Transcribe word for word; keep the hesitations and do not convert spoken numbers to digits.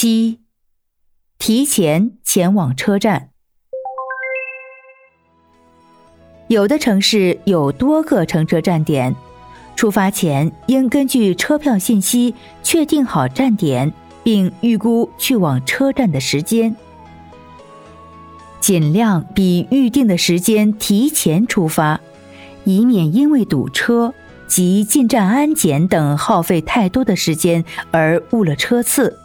七、提前前往车站。有的城市有多个乘车站点，出发前应根据车票信息确定好站点，并预估去往车站的时间。尽量比预定的时间提前出发，以免因为堵车及进站安检等耗费太多的时间而误了车次。